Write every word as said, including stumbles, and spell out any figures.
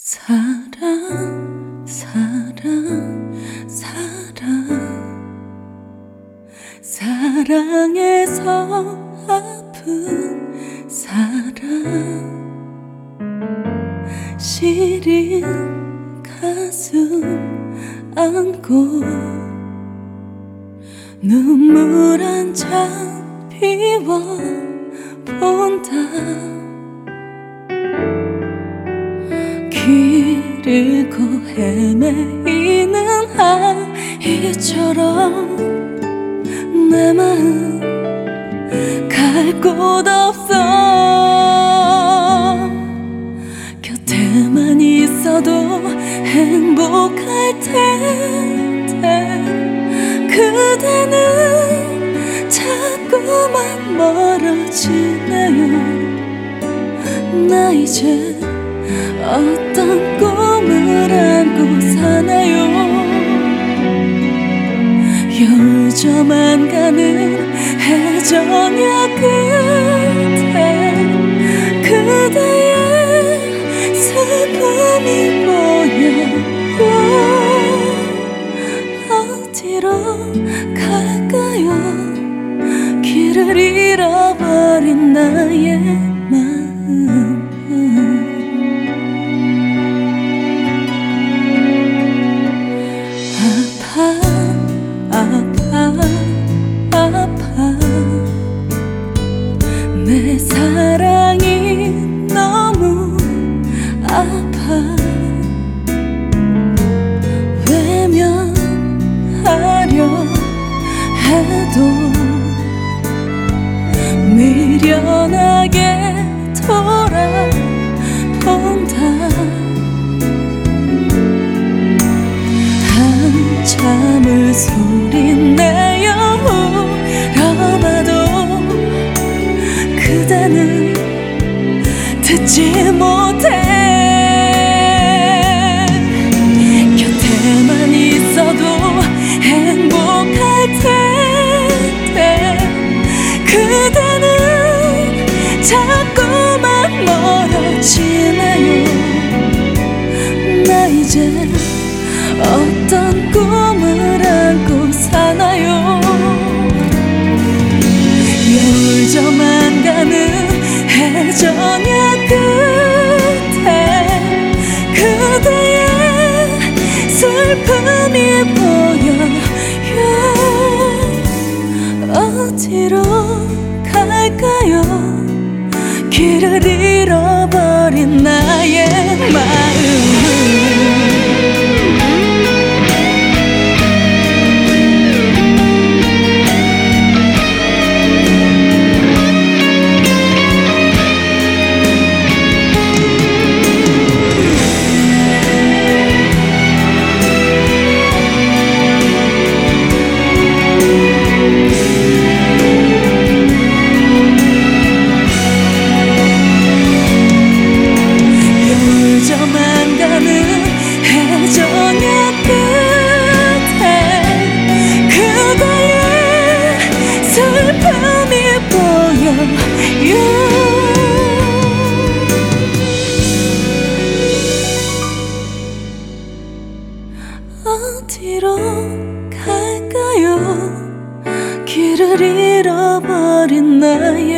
사랑 사랑 사랑 사랑해서 아픈 사랑 시린 가슴 안고 눈물 한 장 비워본다. 길 잃고 헤매이는 아이처럼 내 마음 갈 곳 없어. 곁에만 있어도 행복할 텐데 그대는 자꾸만 멀어지네요. 나 이제 어떤 꿈을 안고 사나요? 요저만 가는 해저녁 끝에 그대의 슬픔이 보여요. 어디로 갈까요? 길을 잃어버린 나의 마음. 내 사랑이 너무 아파. 외면하려 해도 미련하게 돌아본다. 한참을 소리내어 울어봐도 그대는 듣지 못해. 곁에만 있어도 행복할 텐데 그대는 자꾸만 멀어지네요. 나 이제 어떤 꿈을 안고 사나요? 요저만 가는 해저녁 끝에 그대의 슬픔이 보여요. 어디로 갈까요? 길을 잃어버린 나의 마음. 어디로 갈까요? 길을 잃어버린 나의